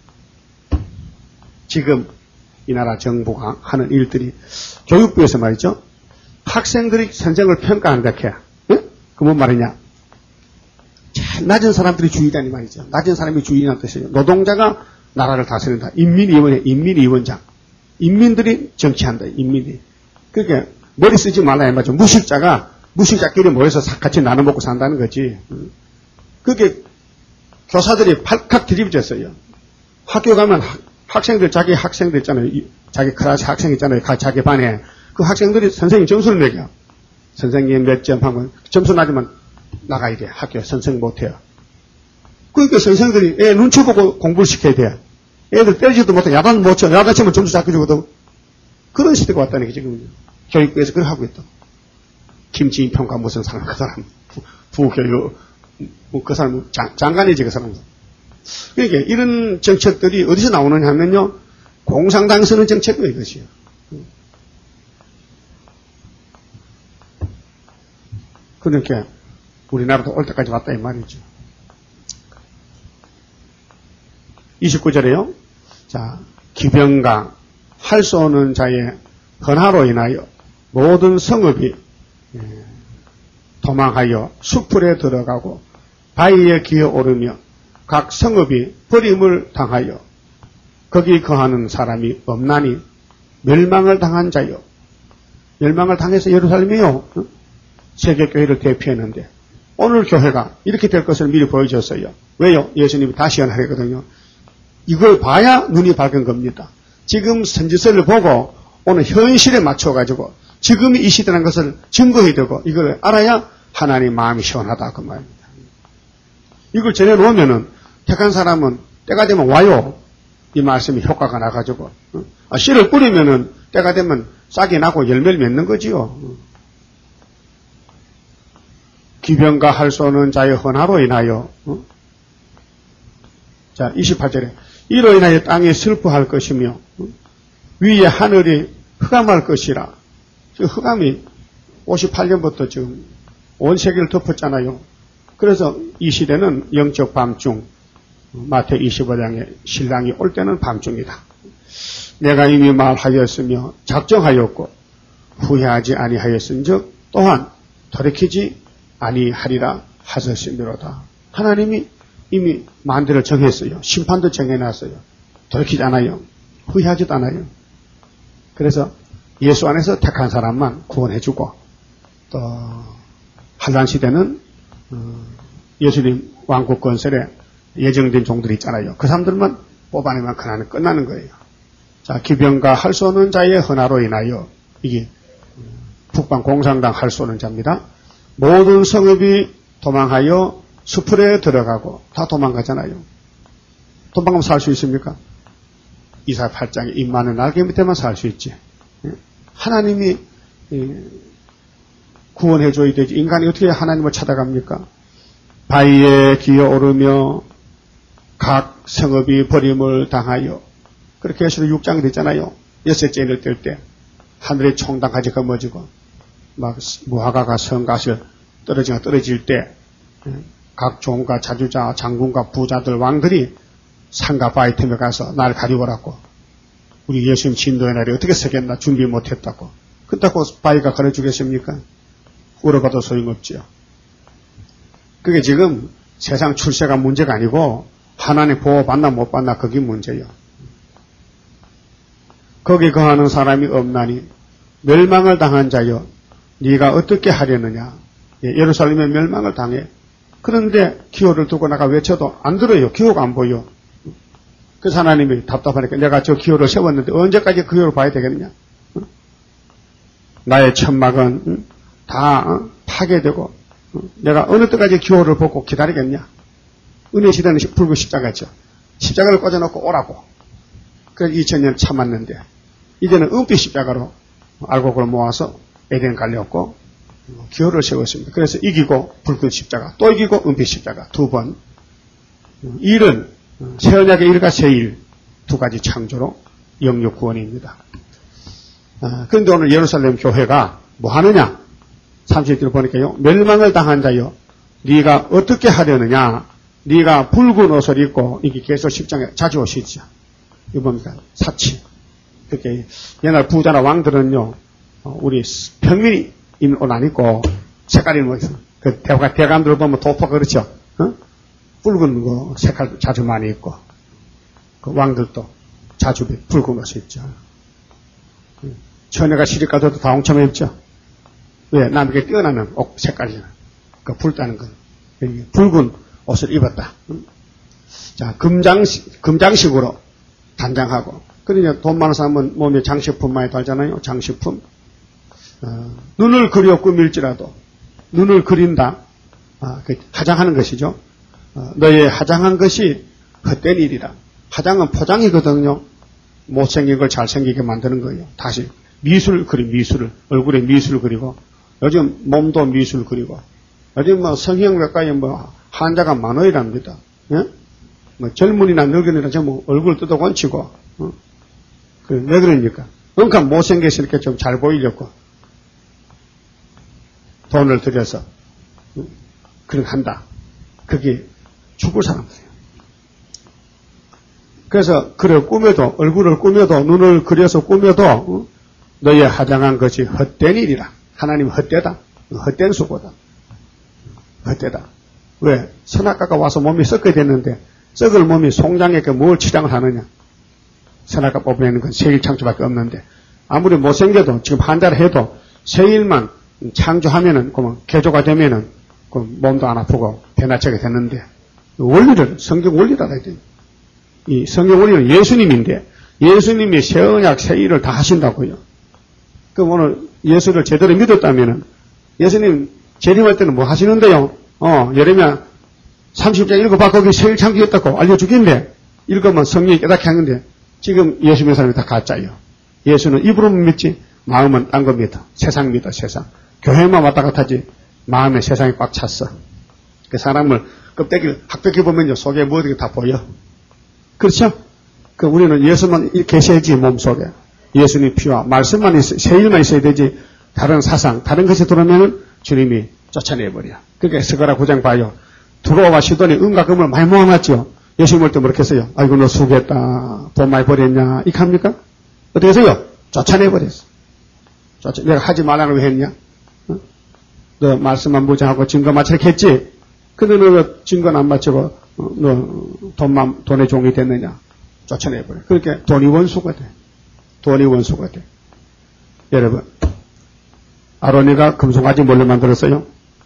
지금 이 나라 정부가 하는 일들이 교육부에서 말이죠. 학생들이 선생을 평가한다 해. 예? 그 뭔 말이냐. 참 낮은 사람들이 주의다니 말이죠. 낮은 사람이 주의라는 뜻이에요. 노동자가 나라를 다스린다. 인민위원장. 인민들이 정치한다. 인민이. 그러니까 머리 쓰지 말라 이 말이죠. 무식자끼리 모여서 같이 나눠 먹고 산다는 거지. 그게 교사들이 팔칵 뒤집어졌어요. 학교 가면 학생들, 자기 학생들 있잖아요. 자기 클래스 학생 있잖아요. 자기 반에. 그 학생들이 선생님 점수를 매겨. 선생님 몇 점 하면 점수 낮으면 나가야 돼. 학교 선생 못해요. 그러니까 선생들이 애 눈치 보고 공부를 시켜야 돼. 애들 때리지도 못해. 야단 못 쳐. 야단 치면 점수 작게 주거든. 그런 시대가 왔다는 게 지금 교육부에서 그걸 하고 있다. 김지인 평가 무슨 사람, 그 사람. 부교육, 그 사람, 장관이지, 그 사람. 그러니까 이런 정책들이 어디서 나오느냐 하면요. 공산당이 쓰는 정책이에요, 이것이요. 그러니까 우리나라도 올 때까지 왔다 이 말이죠. 29절에요. 자, 기병과 할 수 없는 자의 헌화로 인하여 모든 성읍이 도망하여 수풀에 들어가고 바위에 기어오르며 각 성읍이 버림을 당하여 거기 거하는 사람이 없나니 멸망을 당한 자요. 멸망을 당해서 예루살렘이요. 세계교회를 대표했는데 오늘 교회가 이렇게 될 것을 미리 보여줬어요. 왜요? 예수님이 다시 연하거든요. 이걸 봐야 눈이 밝은 겁니다. 지금 선지서를 보고 오늘 현실에 맞춰가지고 지금 이 시대라는 것을 증거해야 되고 이걸 알아야 하나님 마음이 시원하다 그 말입니다. 이걸 전해놓으면은 택한 사람은 때가 되면 와요. 이 말씀이 효과가 나가지고 씨를 뿌리면은 때가 되면 싹이 나고 열매를 맺는 거지요. 기병과 할 수 없는 자의 헌화로 인하여 자 28절에 이로 인하여 땅이 슬퍼할 것이며 위에 하늘이 흑암할 것이라. 흑암이 58년부터 지금 온 세계를 덮었잖아요. 그래서 이 시대는 영적 밤중, 마태 25장에 신랑이 올 때는 밤중이다. 내가 이미 말하였으며 작정하였고 후회하지 아니하였은즉 또한 돌이키지 아니하리라 하셨으미로다. 하나님이 이미 만대를 정했어요. 심판도 정해놨어요. 돌이키지 않아요. 후회하지도 않아요. 그래서 예수 안에서 택한 사람만 구원해주고, 또 한란 시대는 예수님 왕국 건설에 예정된 종들이 있잖아요. 그 사람들만 뽑아내면 그날은 끝나는 거예요. 자, 기병과 할 수 없는 자의 헌화로 인하여, 이게 북방 공산당 할 수 없는 자입니다. 모든 성읍이 도망하여 수풀에 들어가고 다 도망가잖아요. 도망가면 살 수 있습니까? 이사야 8장에 입 많은 날개 밑에만 살 수 있지. 하나님이 구원해줘야 되지. 인간이 어떻게 하나님을 찾아갑니까? 바위에 기어오르며 각 성읍이 버림을 당하여, 그렇게 해서 6장이 됐잖아요. 여섯째 인을 뗄 때 하늘의 총당까지 거머쥐고 막 무화과가 성갓을 떨어질 때 각 종과 자주자, 장군과 부자들, 왕들이 산과 바위 틈에 가서 날 가리워라고, 우리 예수님 진도의 날이 어떻게 서겠나 준비 못했다고. 그렇다고 바위가 걸어주겠습니까? 울어봐도 소용없지요. 그게 지금 세상 출세가 문제가 아니고 하나님 보호 받나 못 받나 그게 문제예요. 거기 거하는 사람이 없나니 멸망을 당한 자여 네가 어떻게 하려느냐. 예루살렘에 멸망을 당해. 그런데 기호를 두고 나가 외쳐도 안 들어요. 기호가 안 보여. 그래서 하나님이 답답하니까 내가 저 기호를 세웠는데 언제까지 그 기호를 봐야 되겠냐. 나의 천막은 다 파괴되고 내가 어느 때까지 기호를 보고 기다리겠냐. 은혜 시대는 붉은 십자가죠. 십자가를 꽂아놓고 오라고. 그래서 2000년 참았는데 이제는 은빛 십자가로 알곡을 모아서 에덴 갈렸고 기호를 세웠습니다. 그래서 이기고 붉은 십자가, 또 이기고 은빛 십자가 두 번. 일은 새 언약의 일과 새 일 두 가지 창조로 영육 구원입니다. 그런데 오늘 예루살렘 교회가 뭐 하느냐? 30절 보니까요. 멸망을 당한 자여 네가 어떻게 하려느냐. 네가 붉은 옷을 입고, 이게 계속 10장에 자주 오시죠. 이거 뭡니까? 사치. 그렇게 옛날 부자나 왕들은요, 우리 평민이 입는 옷 안 입고 색깔이 뭐 있어. 그 대관들 보면 도포 그렇죠. 붉은 거 색깔 자주 많이 입고, 그 왕들도 자주 붉은 옷을 입죠. 처녀가 시집 가도 다 엉쳐만 입죠. 왜? 남에게 뛰어나는 옷 색깔이잖아. 그 붉다는 건 붉은 옷을 입었다. 자, 금장식으로 단장하고. 그러니까 돈 많은 사람은 몸에 장식품 많이 달잖아요. 장식품. 눈을 그려 꾸밀지라도 눈을 그린다. 화장하는 것이죠. 너의 화장한 것이 헛된 일이라. 화장은 포장이거든요. 못생긴 걸 잘생기게 만드는 거예요. 다시 미술 그림, 미술을, 얼굴에 미술 그리고, 요즘 몸도 미술 그리고, 요즘 뭐 성형외과에 뭐 환자가 만원이랍니다. 예? 뭐 젊은이나 늙은이나 전부 얼굴 뜯어 건치고, 왜 그러니까? 그러니까 못생겨서 이렇게 좀 잘 보이려고 돈을 들여서 그렇게 한다. 그게 죽을 사람들이에요. 그래서 그래 꾸며도, 얼굴을 꾸며도, 눈을 그려서 꾸며도 너의 화장한 것이 헛된 일이라. 하나님은 헛되다. 헛된 수고다. 헛되다. 왜? 선악과가 와서 몸이 썩게 됐는데 썩을 몸이 송장에게 뭘 치장을 하느냐. 선악과 뽑아내는 건 세일 창조밖에 없는데, 아무리 못생겨도 지금 환자를 해도 세일만 창조하면은, 그러면 개조가 되면은 그 몸도 안 아프고 배나치게 됐는데, 원리를, 성경 원리를 알아야 돼요. 이 성경 원리는 예수님인데 예수님이 새 언약 새 일을 다 하신다고요. 그럼 오늘 예수를 제대로 믿었다면은, 예수님 재림할 때는 뭐 하시는데요? 예레미야 30장 읽어봐. 거기 새 일 창조했다고 알려주겠는데, 읽으면 성령이 깨닫게 하는데, 지금 예수 믿는 사람이 다 가짜예요. 예수는 입으로만 믿지 마음은 딴 거 믿어. 세상 믿어. 세상. 교회만 왔다 갔다 하지 마음에 세상이 꽉 찼어. 그 사람을 껍데기를 학벽해 보면요, 속에 뭐든지 다 보여. 그렇죠? 그 우리는 예수만 계셔야지. 몸속에 예수님 피와 말씀만 있어, 새 일만 있어야 되지 다른 사상, 다른 것이 들어오면은 주님이 쫓아내버려. 그러니까 스가랴 9장 봐요. 두로와 시돈이 은과 금을 많이 모아놨죠. 예수님 올 때 뭐렇게 했어요? 아이고 너 수고했다, 돈 많이 버렸냐, 이렇게 합니까? 어떻게 했어요? 쫓아내버렸어. 내가 하지 말라고 왜 했냐? 너 말씀만 무장하고 증거 맞추게 했지? 근데 너 증거는 안 맞추고 너 돈의 종이 됐느냐? 쫓아내버려. 그렇게 돈이 원수가 돼. 돈이 원수가 돼. 여러분, 아론이가 금송아지 뭘로 만들었어요?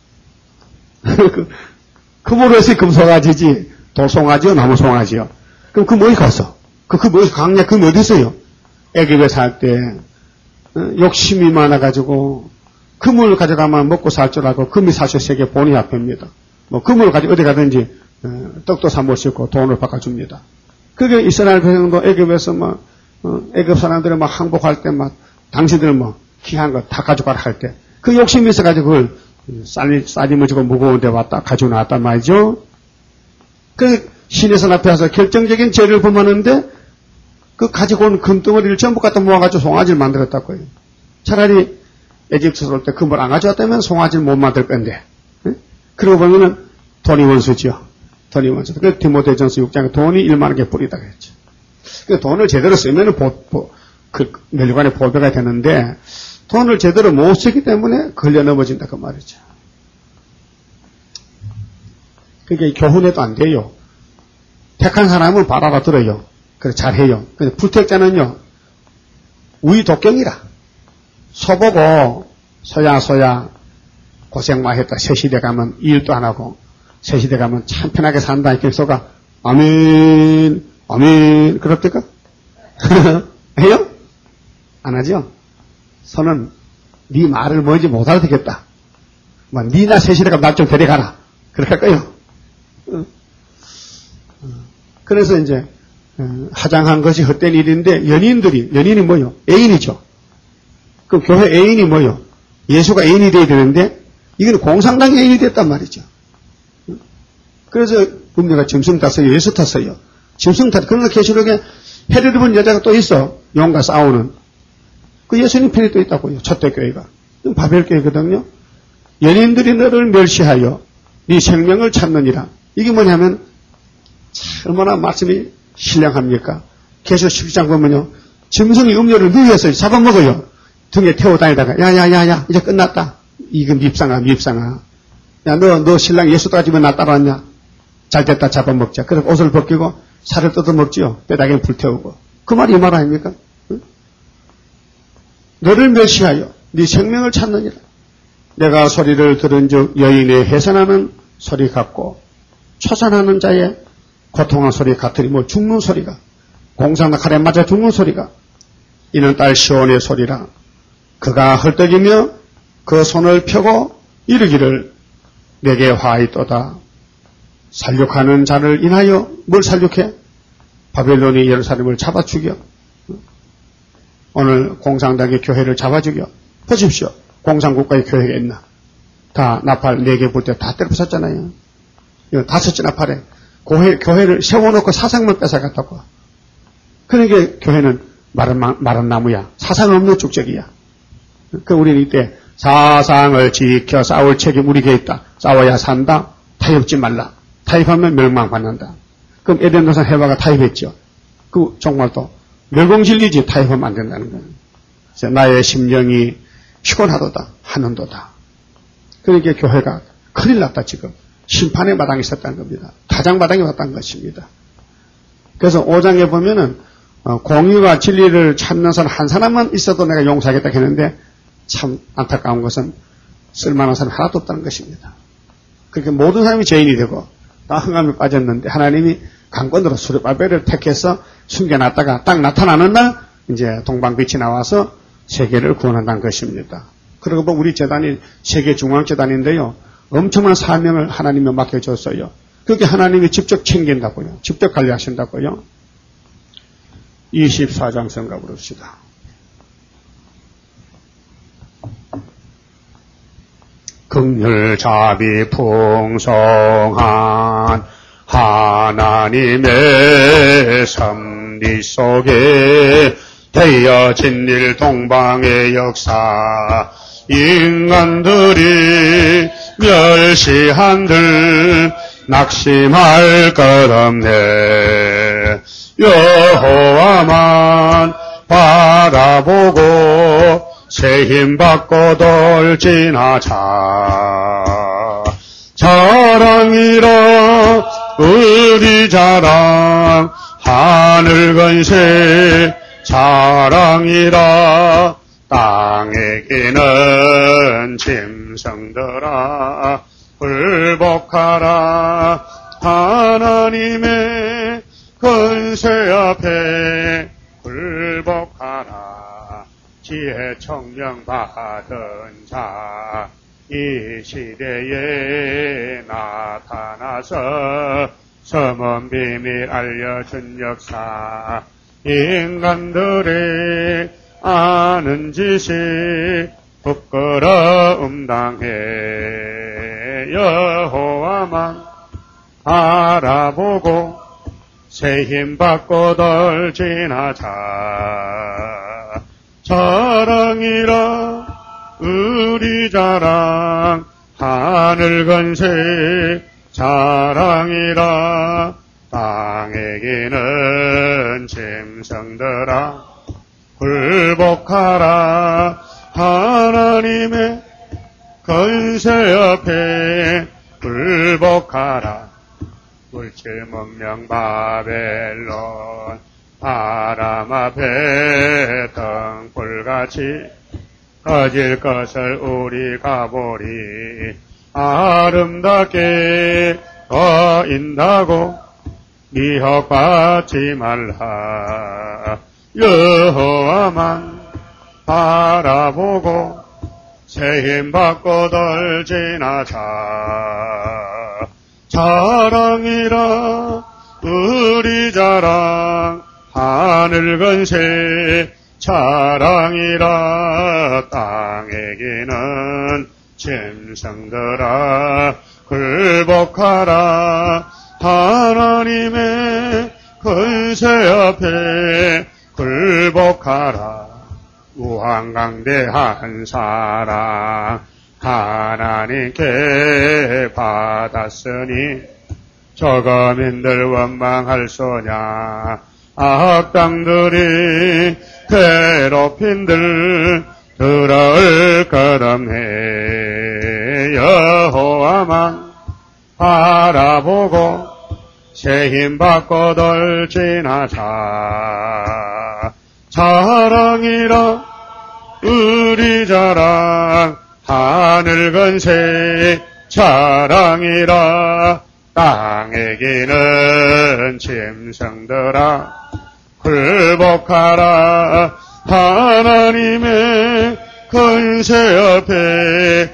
금으로 해서 금송아지지, 돌송아지요, 나무송아지요. 그럼 그 뭐이 갔어? 뭐이 강약, 그 어디 있어요? 애굽에 살 때, 욕심이 많아가지고, 금을 가져가면 먹고 살 줄 알고, 금이 사실 세계 본의 앞입니다. 뭐, 금을 가지고 어디 가든지, 떡도 사 못 싣고 돈을 바꿔줍니다. 그게 이스라엘 백성도 애굽에서 애굽 사람들이 막 항복할 때 당신들 귀한 거 다 가져가라 할 때, 그 욕심이 있어가지고 그걸 싸지머지고 무거운 데 왔다 가지고 나왔단 말이죠. 그 신의 앞에 와서 결정적인 죄를 범하는데 그 가지고 온 금덩어리를 전부 갖다 모아가지고 송아지를 만들었다고요. 차라리 에집트에서 올 때 금을 안 가져왔다면 송아지를 못 만들 건데. 그러고 보면은 돈이 원수죠. 돈이 원수. 그 디모데전서 6장에 돈이 1만 개 뿌리다 그랬죠. 그 돈을 제대로 쓰면은 그 멸관의 보배가 되는데 돈을 제대로 못 쓰기 때문에 걸려 넘어진다 그 말이죠. 그게 교훈해도 안 돼요. 택한 사람은 발 알아들어요. 그래 잘해요. 근데 불택자는요 우의독경이라. 소보고 소야 고생만 했다. 새시대 가면 일도 안 하고 새시대 가면 참 편하게 산다. 이렇게 소가 아멘 그럽니까? 해요? 안 하죠? 소는 네 말을 뭔지 못 알아듣겠다. 니나 새시대 가면 날 좀 데려가라. 그렇게 할 거예요. 그래서 이제 화장한 것이 헛된 일인데 연인이 뭐요? 애인이죠. 그럼 교회 애인이 뭐요? 예수가 애인이 돼야 되는데 이건 공산당이 애인이 됐단 말이죠. 그래서 음료가 짐승 탔어요. 예수 탔어요. 짐승 탔. 그러나 계시록에 해를 입은 여자가 또 있어. 용과 싸우는. 그 예수님 편이 또 있다고요. 첫대교회가. 바벨교회거든요. 연인들이 너를 멸시하여 네 생명을 찾느니라. 이게 뭐냐면 얼마나 말씀이 신령합니까? 계시록 12장 보면요. 짐승이 음료를 누이해서 잡아먹어요. 등에 태워 다니다가 야야야야 이제 끝났다. 이거 밉상아. 야 너 신랑 예수 따지면 나 따라왔냐? 잘됐다 잡아먹자. 그래서 옷을 벗기고 살을 뜯어먹지요. 뼈다귀는 불태우고. 그 말이 이 말 아닙니까? 응? 너를 멸시하여 네 생명을 찾느니라. 내가 소리를 들은즉 여인의 해산하는 소리 같고 초산하는 자의 고통한 소리 같으니 죽는 소리가 공상나 칼에 맞아 죽는 소리가 이는 딸 시온의 소리라. 그가 헐떡이며 그 손을 펴고 이르기를 내게 화 있도다. 살육하는 자를 인하여 뭘 살육해? 바벨론이 예루살렘을 잡아 죽여. 오늘 공산당의 교회를 잡아 죽여. 보십시오. 공산국가의 교회가 있나? 다 나팔 4개 불 때 다 때려 부쉈잖아요. 5째 나팔에 교회를 세워놓고 사상만 뺏어갔다고. 그러니까 교회는 마른 나무야. 사상 없는 축적이야. 우리는 이때 사상을 지켜 싸울 책임 우리에게 있다. 싸워야 산다. 타협지 말라. 타협하면 멸망받는다. 그럼 에덴 동산 해와가 타협했죠. 그 정말 또 멸공진리지 타협하면 안 된다는 거예요. 그래서 나의 심령이 피곤하도다 하는도다. 그러니까 교회가 큰일 났다 지금. 심판의 마당에 있었다는 겁니다. 타장 마당에 왔다는 것입니다. 그래서 5장에 보면은 공의와 진리를 찾는 사람 한 사람만 있어도 내가 용서하겠다 했는데 참 안타까운 것은 쓸만한 사람이 하나도 없다는 것입니다. 그렇게 모든 사람이 죄인이 되고 다 흥함에 빠졌는데 하나님이 강권으로 수르바벨을 택해서 숨겨놨다가 딱 나타나는 날 이제 동방빛이 나와서 세계를 구원한다는 것입니다. 그리고 우리 재단이 세계 중앙재단인데요. 엄청난 사명을 하나님이 맡겨줬어요. 그렇게 하나님이 직접 챙긴다고요. 직접 관리하신다고요. 24장 성가 부릅시다. 긍휼자비 풍성한 하나님의 섭리 속에 되어진 일 동방의 역사 인간들이 멸시한들 낙심할 것 없네. 여호와만 바라보고 새 힘 받고 돌진하자. 자랑이라 우리 자랑 하늘 건세 자랑이라 땅에기는 짐승들아 굴복하라. 하나님의 건세 앞에 굴복하라. 지혜 청령 받은 자 이 시대에 나타나서 섬은 비밀 알려준 역사 인간들이 아는 지식 부끄러움 당해 여호와만 알아보고 새 힘 받고 돌진하자. 자랑이라 우리 자랑 하늘 건세 자랑이라 땅에기는 짐승들아 굴복하라. 하나님의 건세 앞에 굴복하라. 물질 문명 바벨론 바람 앞에 등불같이 꺼질 것을 우리가 보리. 아름답게 거인다고 미혹받지 말라. 여호와만 바라보고 새 힘 받고 돌진하자. 자랑이라 우리 자랑 하늘 건세 자랑이라 땅에기는 짐승들아 굴복하라. 하나님의 건세 앞에 굴복하라. 우한강대한 사랑 하나님께 받았으니 저거민들 원망할 소냐. 악당들이 괴롭힌들 들어올 거름해. 여호와만 바라보고 새 힘 받고 돌진하자. 자랑이라 우리 자랑 하늘 건세 자랑이라 땅에기는 짐승들아 굴복하라. 하나님의 건세 앞에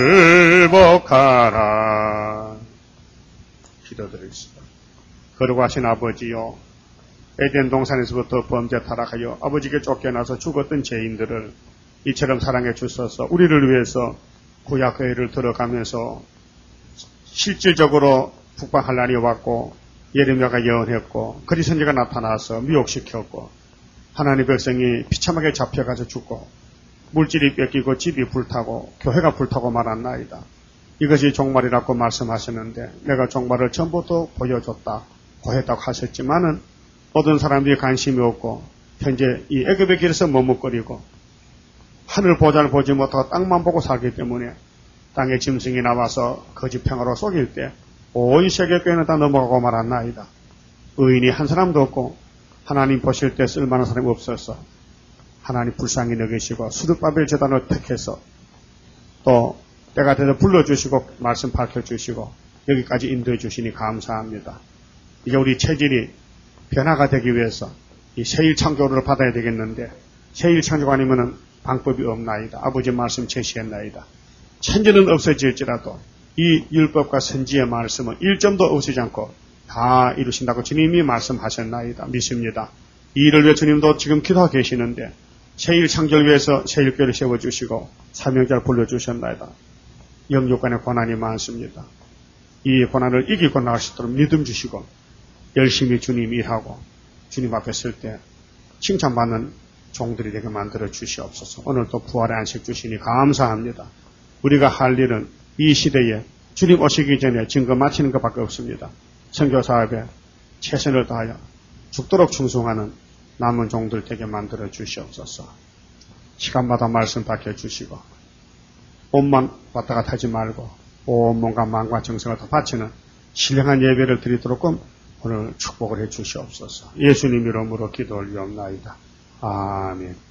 굴복하라. 기도드리겠습니다. 거룩하신 아버지요, 에덴 동산에서부터 범죄 타락하여 아버지께 쫓겨나서 죽었던 죄인들을 이처럼 사랑해 주셔서 우리를 위해서 구약회를 들어가면서 실질적으로 북방한란이 왔고 예레미야가 예언했고 그리 선지가 나타나서 미혹시켰고 하나님 백성이 비참하게 잡혀가서 죽고 물질이 뺏기고 집이 불타고 교회가 불타고 말았나이다. 이것이 종말이라고 말씀하셨는데 내가 종말을 전부터 보여줬다 고했다고 하셨지만은 모든 사람들이 관심이 없고 현재 이 애굽의 길에서 머뭇거리고 하늘 보좌를 보지 못하고 땅만 보고 살기 때문에 땅에 짐승이 나와서 거짓 평화로 속일 때 온 세계교회는 다 넘어가고 말았나이다. 의인이 한 사람도 없고 하나님 보실 때 쓸만한 사람이 없어서 하나님 불쌍히 여기시고 수르바벨 제단을 택해서 또 때가 돼서 불러주시고 말씀 밝혀주시고 여기까지 인도해 주시니 감사합니다. 이제 우리 체질이 변화가 되기 위해서 이 새일 창조를 받아야 되겠는데 새일 창조가 아니면은 방법이 없나이다. 아버지 말씀 제시했나이다. 천지는 없어질지라도 이 율법과 선지의 말씀은 1점도 없애지 않고 다 이루신다고 주님이 말씀하셨나이다. 믿습니다. 이 일을 위해 주님도 지금 기도하고 계시는데 새일 창조를 위해서 새일교회를 세워주시고 사명자를 불러주셨나이다. 영육간의 고난이 많습니다. 이 고난을 이기고 나갈 수 있도록 믿음 주시고 열심히 주님 일하고 주님 앞에 설 때 칭찬받는 종들이 되게 만들어 주시옵소서. 오늘도 부활의 안식 주시니 감사합니다. 우리가 할 일은 이 시대에 주님 오시기 전에 증거 마치는 것밖에 없습니다. 선교 사업에 최선을 다하여 죽도록 충성하는 남은 종들 되게 만들어 주시옵소서. 시간마다 말씀 받게 해주시고 몸만 왔다 갔다 하지 말고 온몸과 마음과 정성을 다 바치는 신령한 예배를 드리도록 오늘 축복을 해 주시옵소서. 예수님 이름으로 기도 올리옵나이다. 아멘.